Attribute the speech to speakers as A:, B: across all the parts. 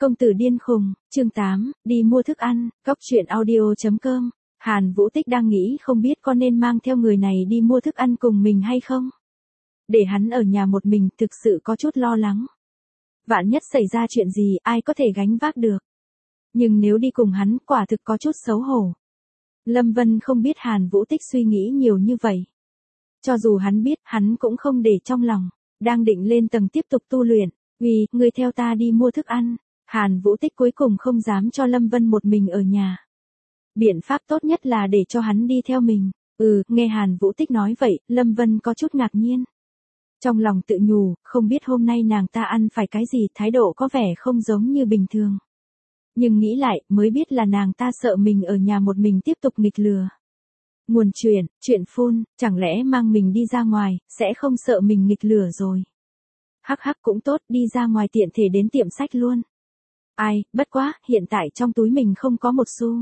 A: Công tử điên khùng, chương 8, đi mua thức ăn, Cóc truyện audio.com. Hàn Vũ Tích đang nghĩ không biết có nên mang theo người này đi mua thức ăn cùng mình hay không. Để hắn ở nhà một mình thực sự có chút lo lắng. Vạn nhất xảy ra chuyện gì ai có thể gánh vác được. Nhưng nếu đi cùng hắn quả thực có chút xấu hổ. Lâm Vân không biết Hàn Vũ Tích suy nghĩ nhiều như vậy. Cho dù hắn biết hắn cũng không để trong lòng. Đang định lên tầng tiếp tục tu luyện. Vì, người theo ta đi mua thức ăn. Hàn Vũ Tích cuối cùng không dám cho Lâm Vân một mình ở nhà. Biện pháp tốt nhất là để cho hắn đi theo mình. Nghe Hàn Vũ Tích nói vậy, Lâm Vân có chút ngạc nhiên. Trong lòng tự nhủ, không biết hôm nay nàng ta ăn phải cái gì, thái độ có vẻ không giống như bình thường. Nhưng nghĩ lại, mới biết là nàng ta sợ mình ở nhà một mình tiếp tục nghịch lừa. Nguồn chuyện phun, chẳng lẽ mang mình đi ra ngoài, sẽ không sợ mình nghịch lừa rồi. Hắc cũng tốt, đi ra ngoài tiện thể đến tiệm sách luôn. Ai, bất quá, hiện tại trong túi mình không có một xu.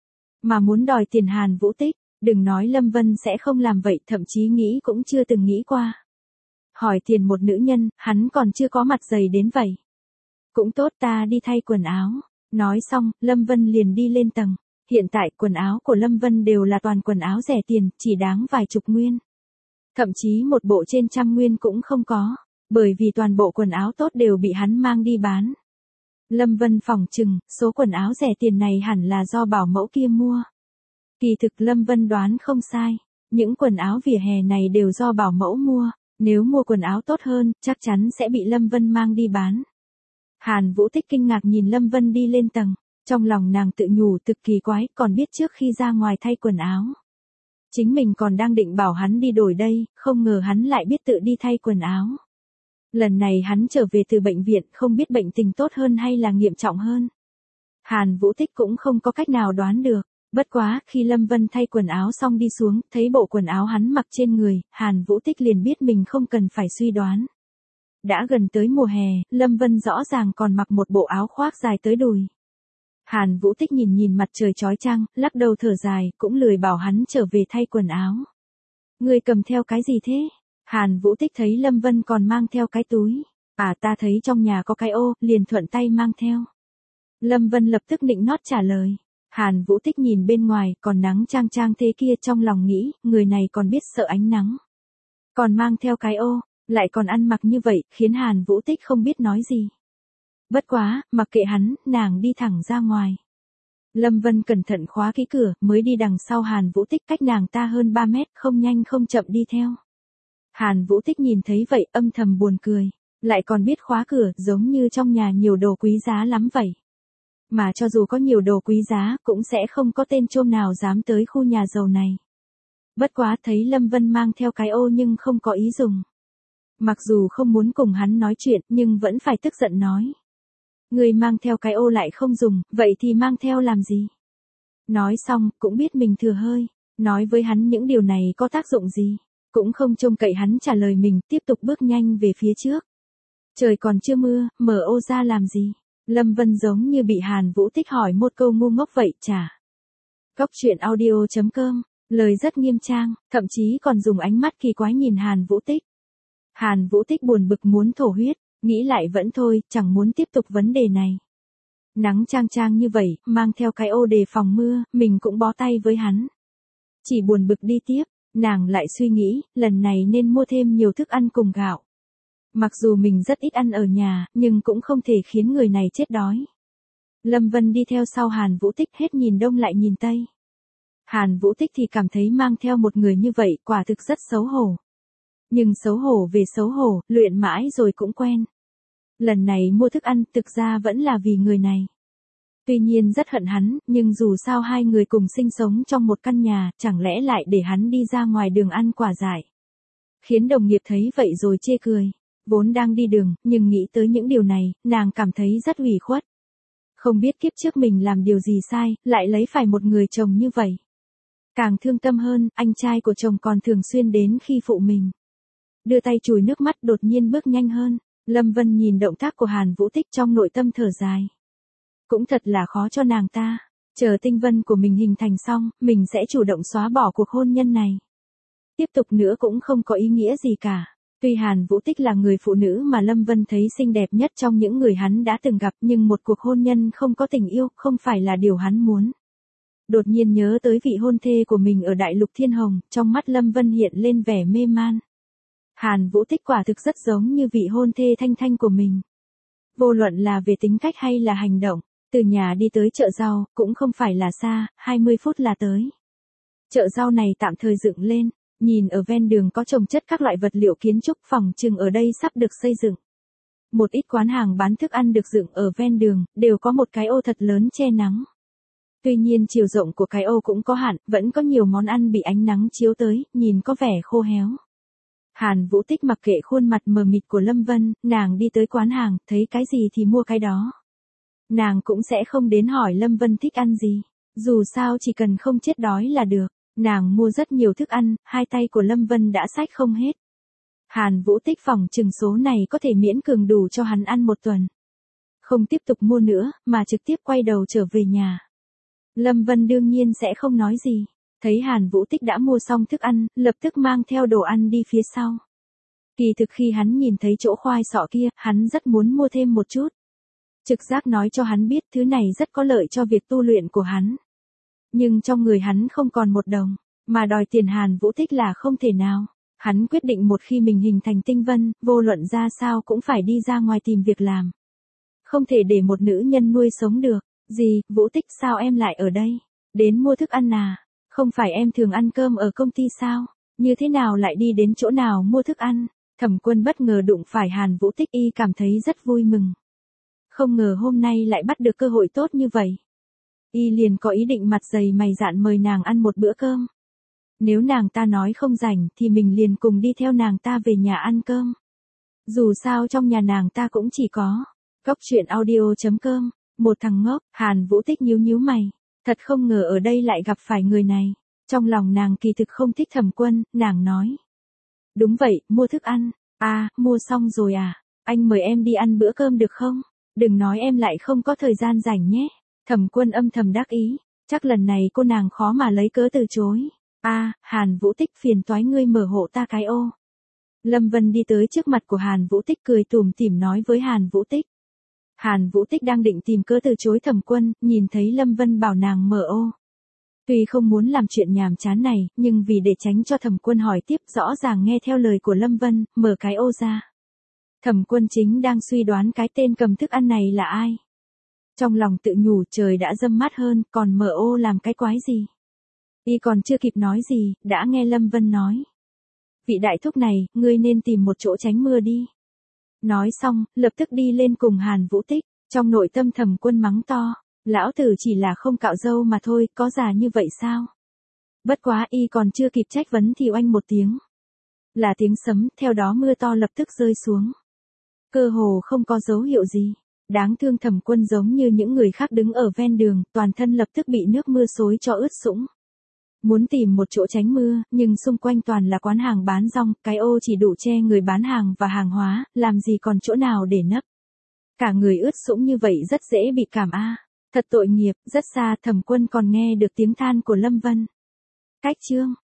A: Mà muốn đòi tiền Hàn Vũ Tích, đừng nói Lâm Vân sẽ không làm vậy, thậm chí nghĩ cũng chưa từng nghĩ qua. Hỏi tiền một nữ nhân, hắn còn chưa có mặt dày đến vậy. Cũng tốt, ta đi thay quần áo. Nói xong, Lâm Vân liền đi lên tầng. Hiện tại quần áo của Lâm Vân đều là toàn quần áo rẻ tiền, chỉ đáng vài chục nguyên. Thậm chí một bộ trên 100 nguyên cũng không có, bởi vì toàn bộ quần áo tốt đều bị hắn mang đi bán. Lâm Vân phỏng chừng, số quần áo rẻ tiền này hẳn là do bảo mẫu kia mua. Kỳ thực Lâm Vân đoán không sai, những quần áo vỉa hè này đều do bảo mẫu mua, nếu mua quần áo tốt hơn, chắc chắn sẽ bị Lâm Vân mang đi bán. Hàn Vũ Tích kinh ngạc nhìn Lâm Vân đi lên tầng, trong lòng nàng tự nhủ thực kỳ quái, còn biết trước khi ra ngoài thay quần áo. Chính mình còn đang định bảo hắn đi đổi đây, không ngờ hắn lại biết tự đi thay quần áo. Lần này hắn trở về từ bệnh viện, không biết bệnh tình tốt hơn hay là nghiêm trọng hơn. Hàn Vũ Tích cũng không có cách nào đoán được. Bất quá, khi Lâm Vân thay quần áo xong đi xuống, thấy bộ quần áo hắn mặc trên người, Hàn Vũ Tích liền biết mình không cần phải suy đoán. Đã gần tới mùa hè, Lâm Vân rõ ràng còn mặc một bộ áo khoác dài tới đùi. Hàn Vũ Tích nhìn mặt trời chói chang, lắc đầu thở dài, cũng lười bảo hắn trở về thay quần áo. Ngươi cầm theo cái gì thế? Hàn Vũ Tích thấy Lâm Vân còn mang theo cái túi. Ta thấy trong nhà có cái ô, liền thuận tay mang theo. Lâm Vân lập tức nịnh nót trả lời. Hàn Vũ Tích nhìn bên ngoài, còn nắng chang chang thế kia, trong lòng nghĩ, người này còn biết sợ ánh nắng. Còn mang theo cái ô, lại còn ăn mặc như vậy, khiến Hàn Vũ Tích không biết nói gì. Bất quá, mặc kệ hắn, nàng đi thẳng ra ngoài. Lâm Vân cẩn thận khóa kỹ cửa, mới đi đằng sau Hàn Vũ Tích, cách nàng ta hơn 3 mét, không nhanh không chậm đi theo. Hàn Vũ Tích nhìn thấy vậy, âm thầm buồn cười. Lại còn biết khóa cửa, giống như trong nhà nhiều đồ quý giá lắm vậy. Mà cho dù có nhiều đồ quý giá, cũng sẽ không có tên trôm nào dám tới khu nhà giàu này. Bất quá thấy Lâm Vân mang theo cái ô nhưng không có ý dùng. Mặc dù không muốn cùng hắn nói chuyện, nhưng vẫn phải tức giận nói. Người mang theo cái ô lại không dùng, vậy thì mang theo làm gì? Nói xong, cũng biết mình thừa hơi. Nói với hắn những điều này có tác dụng gì? Cũng không trông cậy hắn trả lời mình, tiếp tục bước nhanh về phía trước. Trời còn chưa mưa, mở ô ra làm gì? Lâm Vân giống như bị Hàn Vũ Tích hỏi một câu ngu ngốc vậy chả. Cóc truyện audio.com, lời rất nghiêm trang, thậm chí còn dùng ánh mắt kỳ quái nhìn Hàn Vũ Tích. Hàn Vũ Tích buồn bực muốn thổ huyết, nghĩ lại vẫn thôi, chẳng muốn tiếp tục vấn đề này. Nắng chang chang như vậy, mang theo cái ô đề phòng mưa, mình cũng bó tay với hắn. Chỉ buồn bực đi tiếp, nàng lại suy nghĩ, lần này nên mua thêm nhiều thức ăn cùng gạo. Mặc dù mình rất ít ăn ở nhà, nhưng cũng không thể khiến người này chết đói. Lâm Vân đi theo sau Hàn Vũ Tích, hết nhìn đông lại nhìn tây. Hàn Vũ Tích thì cảm thấy mang theo một người như vậy quả thực rất xấu hổ. Nhưng xấu hổ về xấu hổ, luyện mãi rồi cũng quen. Lần này mua thức ăn thực ra vẫn là vì người này. Tuy nhiên rất hận hắn, nhưng dù sao hai người cùng sinh sống trong một căn nhà, chẳng lẽ lại để hắn đi ra ngoài đường ăn quả dại. Khiến đồng nghiệp thấy vậy rồi chê cười. Vốn đang đi đường, nhưng nghĩ tới những điều này, nàng cảm thấy rất ủy khuất. Không biết kiếp trước mình làm điều gì sai, lại lấy phải một người chồng như vậy. Càng thương tâm hơn, anh trai của chồng còn thường xuyên đến khi phụ mình. Đưa tay chùi nước mắt, đột nhiên bước nhanh hơn. Lâm Vân nhìn động tác của Hàn Vũ Tích trong nội tâm thở dài. Cũng thật là khó cho nàng ta. Chờ tinh vân của mình hình thành xong, mình sẽ chủ động xóa bỏ cuộc hôn nhân này. Tiếp tục nữa cũng không có ý nghĩa gì cả. Tuy Hàn Vũ Tích là người phụ nữ mà Lâm Vân thấy xinh đẹp nhất trong những người hắn đã từng gặp, nhưng một cuộc hôn nhân không có tình yêu không phải là điều hắn muốn. Đột nhiên nhớ tới vị hôn thê của mình ở Đại Lục Thiên Hồng, trong mắt Lâm Vân hiện lên vẻ mê man. Hàn Vũ Tích quả thực rất giống như vị hôn thê Thanh Thanh của mình. Vô luận là về tính cách hay là hành động, từ nhà đi tới chợ rau, cũng không phải là xa, 20 phút là tới. Chợ rau này tạm thời dựng lên, nhìn ở ven đường có trồng chất các loại vật liệu kiến trúc, phòng trừng ở đây sắp được xây dựng. Một ít quán hàng bán thức ăn được dựng ở ven đường, đều có một cái ô thật lớn che nắng. Tuy nhiên chiều rộng của cái ô cũng có hạn, vẫn có nhiều món ăn bị ánh nắng chiếu tới, nhìn có vẻ khô héo. Hàn Vũ Tích mặc kệ khuôn mặt mờ mịt của Lâm Vân, nàng đi tới quán hàng, thấy cái gì thì mua cái đó. Nàng cũng sẽ không đến hỏi Lâm Vân thích ăn gì, dù sao chỉ cần không chết đói là được. Nàng mua rất nhiều thức ăn, hai tay của Lâm Vân đã xách không hết. Hàn Vũ Tích phỏng chừng số này có thể miễn cường đủ cho hắn ăn một tuần. Không tiếp tục mua nữa, mà trực tiếp quay đầu trở về nhà. Lâm Vân đương nhiên sẽ không nói gì. Thấy Hàn Vũ Tích đã mua xong thức ăn, lập tức mang theo đồ ăn đi phía sau. Kỳ thực khi hắn nhìn thấy chỗ khoai sọ kia, hắn rất muốn mua thêm một chút. Trực giác nói cho hắn biết thứ này rất có lợi cho việc tu luyện của hắn. Nhưng trong người hắn không còn một đồng, mà đòi tiền Hàn Vũ Tích là không thể nào. Hắn quyết định một khi mình hình thành tinh vân, vô luận ra sao cũng phải đi ra ngoài tìm việc làm. Không thể để một nữ nhân nuôi sống được. Gì, Vũ Tích sao em lại ở đây? Đến mua thức ăn à? Không phải em thường ăn cơm ở công ty sao? Như thế nào lại đi đến chỗ nào mua thức ăn? Thẩm Quân bất ngờ đụng phải Hàn Vũ Tích, y cảm thấy rất vui mừng. Không ngờ hôm nay lại bắt được cơ hội tốt như vậy. Y liền có ý định mặt dày mày dạn mời nàng ăn một bữa cơm. Nếu nàng ta nói không rảnh thì mình liền cùng đi theo nàng ta về nhà ăn cơm. Dù sao trong nhà nàng ta cũng chỉ có Góc Chuyện Audio.com. Một thằng ngốc. Hàn Vũ Tích nhíu nhíu mày. Thật không ngờ ở đây lại gặp phải người này. Trong lòng nàng kỳ thực không thích Thẩm Quân, nàng nói. Đúng vậy, mua thức ăn. À, mua xong rồi à? Anh mời em đi ăn bữa cơm được không? Đừng nói em lại không có thời gian rảnh nhé. Thẩm Quân âm thầm đắc ý. Chắc lần này cô nàng khó mà lấy cớ từ chối. À, Hàn Vũ Tích, phiền toái ngươi mở hộ ta cái ô. Lâm Vân đi tới trước mặt của Hàn Vũ Tích, cười tủm tỉm nói với Hàn Vũ Tích. Hàn Vũ Tích đang định tìm cớ từ chối Thẩm Quân, nhìn thấy Lâm Vân bảo nàng mở ô. Tuy không muốn làm chuyện nhàm chán này, nhưng vì để tránh cho Thẩm Quân hỏi tiếp, rõ ràng nghe theo lời của Lâm Vân, mở cái ô ra. Thẩm Quân chính đang suy đoán cái tên cầm thức ăn này là ai. Trong lòng tự nhủ trời đã râm mát hơn, còn mở ô làm cái quái gì. Y còn chưa kịp nói gì, đã nghe Lâm Vân nói. Vị đại thúc này, ngươi nên tìm một chỗ tránh mưa đi. Nói xong, lập tức đi lên cùng Hàn Vũ Tích, trong nội tâm Thẩm Quân mắng to. Lão tử chỉ là không cạo râu mà thôi, có già như vậy sao? Bất quá y còn chưa kịp trách vấn thì oanh một tiếng. Là tiếng sấm, theo đó mưa to lập tức rơi xuống. Cơ hồ không có dấu hiệu gì. Đáng thương Thẩm Quân giống như những người khác đứng ở ven đường, toàn thân lập tức bị nước mưa xối cho ướt sũng. Muốn tìm một chỗ tránh mưa, nhưng xung quanh toàn là quán hàng bán rong, cái ô chỉ đủ che người bán hàng và hàng hóa, làm gì còn chỗ nào để nấp. Cả người ướt sũng như vậy rất dễ bị cảm a. Thật tội nghiệp. Rất xa Thẩm Quân còn nghe được tiếng than của Lâm Vân. Cách chương